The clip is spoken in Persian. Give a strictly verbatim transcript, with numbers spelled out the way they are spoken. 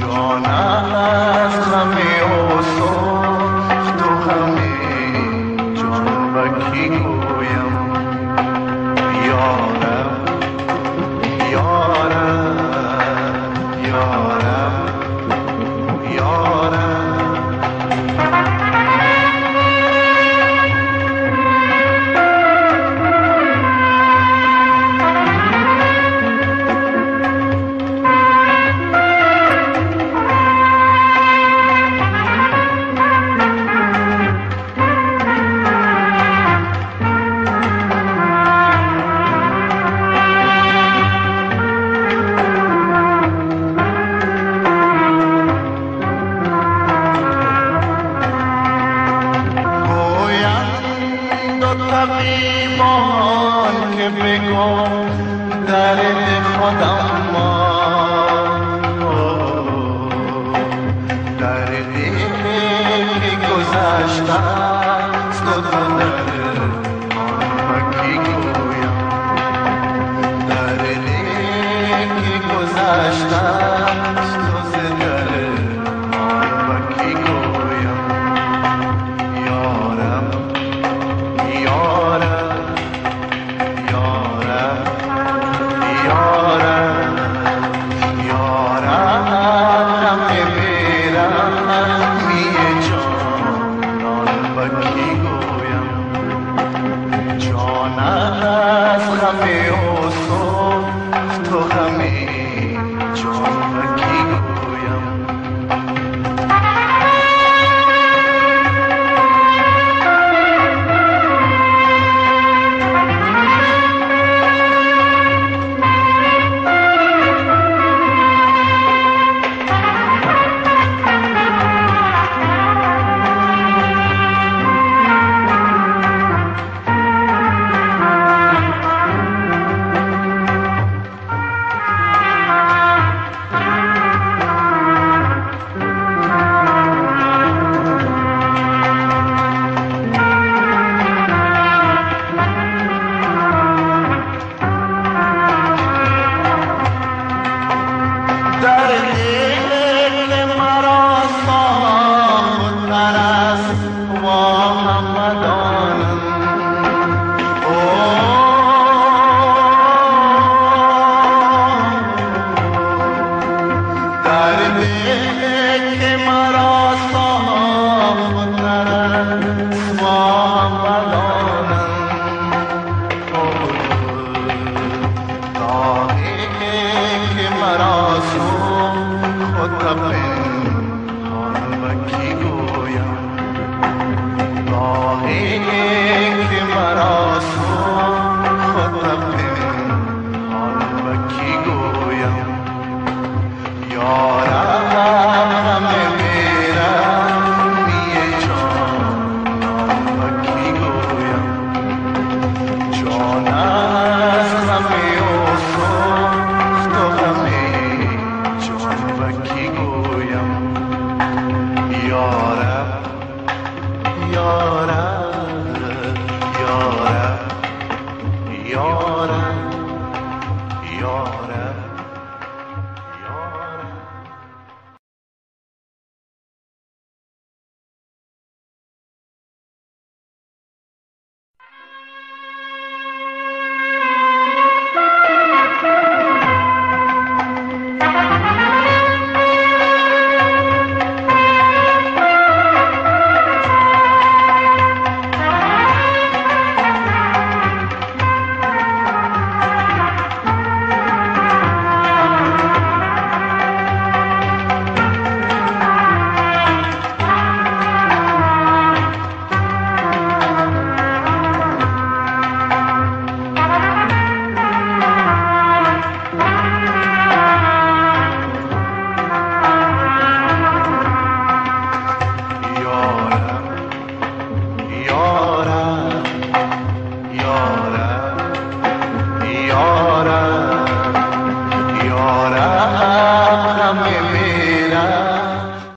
جانم از همه اوصاف تو همه جان بکی گویم یارم یارم یارم یارم طبیبان که بگم درد خودم ما دردی که گذشته است و در مکی گویم دردی که گذشته است و در مکی گویم یارم یارم یارم یارم یارم که برم میه جانان بکی گویم جانم از همه اوصاف تو همه جان بکی گویم در دل مرا ساختن است با همدانم در دل مرا